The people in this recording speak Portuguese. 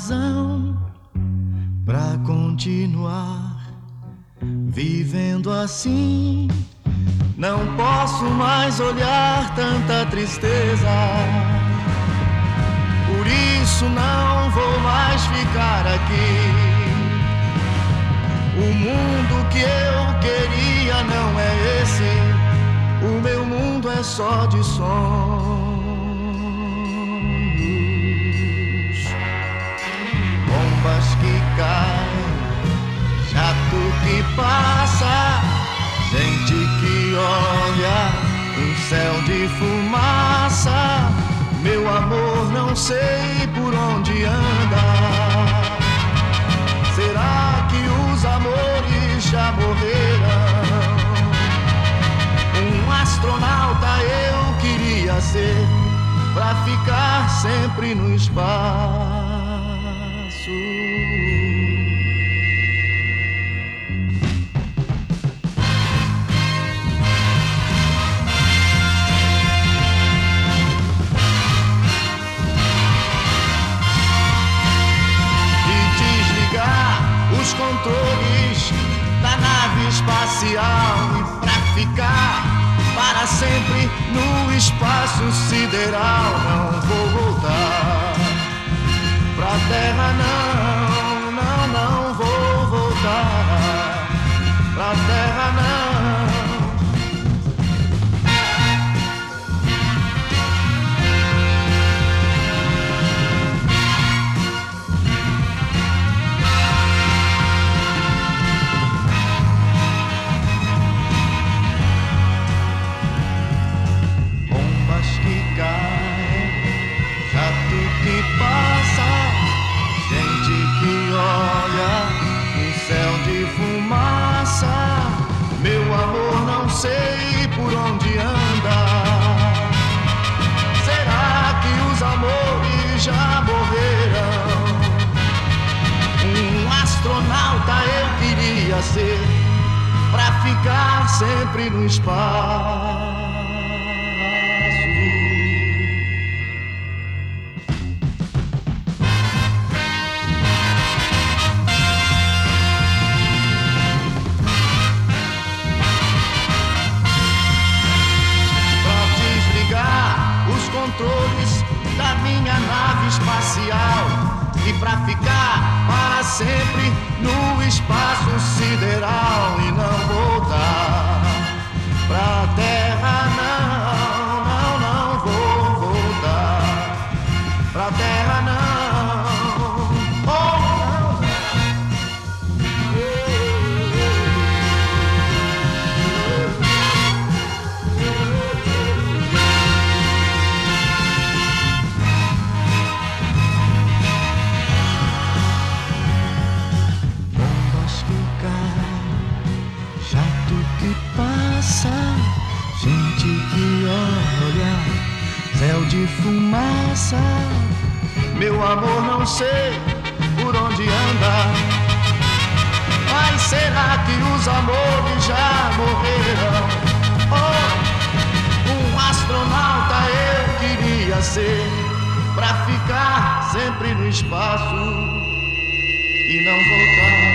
razão pra continuar vivendo assim. Não posso mais olhar tanta tristeza, por isso não vou mais ficar aqui. O mundo que eu queria não é esse, o meu mundo é só de sonhos. Bombas que caem, jato que passa, gente que olha, um céu de fumaça. Meu amor, não sei por onde anda. Será que os amores já morreram? Um astronauta eu queria ser, pra ficar sempre no espaço. Os controles da nave espacial e pra ficar para sempre no espaço sideral. Não vou voltar pra terra, não, não, não vou voltar pra terra, não. Que passa, gente que olha, um céu de fumaça. Meu amor, não sei por onde anda. Será que os amores já morreram? Um astronauta eu queria ser, pra ficar sempre no espaço. Controles da minha nave espacial e pra ficar para sempre no espaço sideral e não voltar pra terra, não, não, não vou voltar pra terra, não. Oh, não. Que passa, gente que olha, céu de fumaça. Meu amor, não sei por onde anda. Mas será que os amores já morreram? Oh, um astronauta eu queria ser, pra ficar sempre no espaço e não voltar.